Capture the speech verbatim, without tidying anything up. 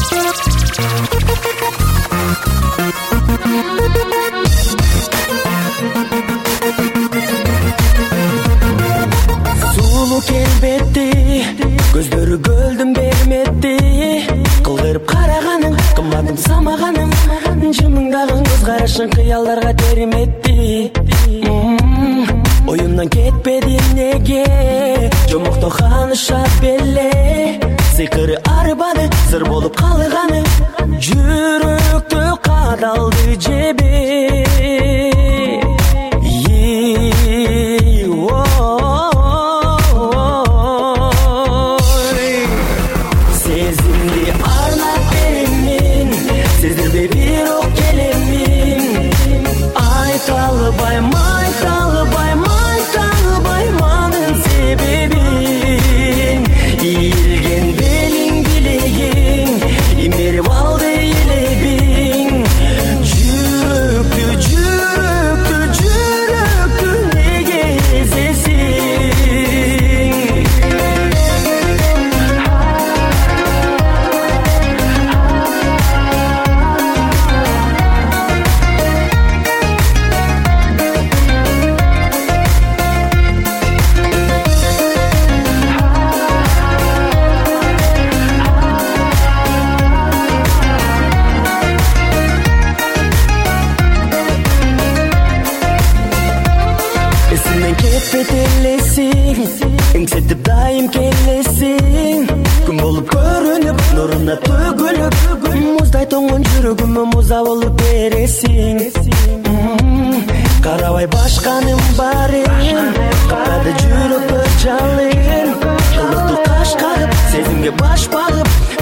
Сулуу келбетти, көздөрү көлдүн берметти. Кылдырып караганың, кымбатым самаганым, жымыңдагы көз карашың кыялдарга терметти. Оюмдан кетпедим неге, жомокто ханышат беле. Сыйкыры арбады, сыр болуп калганы, жүрөктө кадалды жебе. Кетпетелесиң, эңсетип дайым келесиң. Күн болуп көрүнүп, нуруна төгүлүп, муздай тоңгон жүрөгүмө муза болуп бересиң. Карабай башканым барын, каптады жүрөккө жалын. Кылыктуу каш кагып, сезимге баш багып,